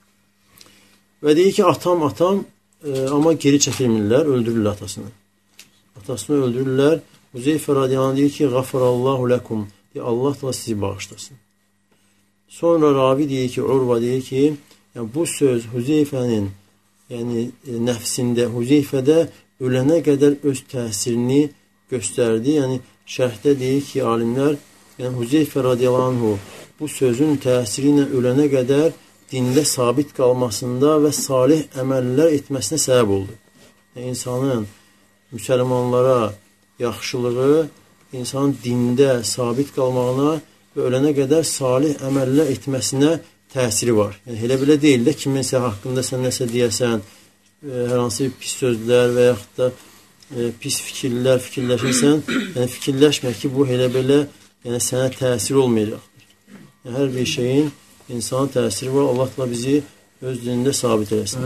Və deyir ki, atam, atam, e, amma geri çəkilmirlər, öldürürlər atasını. Atasını öldürürlər. Huzeyfə radiyallahu anh deyir ki, "Qafarallahu ləkum." Deyir, Allah da sizi bağışlasın. Sonra ravi deyir ki, Urva deyir ki, yəni, bu söz Huzeyfənin yəni, e, nəfsində, Huzeyfədə ölənə qədər öz təsirini göstərdi. Yəni, şərhdə deyir ki, alimlər, yəni Huzeyfə radiyallahu anhu bu sözün təsiri ilə ölənə qədər dində sabit qalmasında və salih əməllər etməsinə səbəb oldu. Yəni, insanın müsəlmanlara yaxşılığı insanın dində sabit qalmağına və ölənə qədər salih əməllər etməsinə təsiri var. Yəni, elə belə deyil də, kiminsə haqqında sən nəsə deyəsən, e, hər hansı pis sözlər və yaxud da e, pis fikirlər fikirləşirsən, yəni fikirləşmə ki, bu elə belə yəni, sənə təsir olmayacaqdır. Yəni, hər bir şeyin insana təsiri var. Allah da bizi öz dinində sabit eləsin.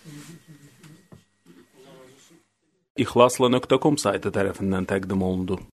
İxlasla nöqtə com saytı tərəfindən təqdim olundu.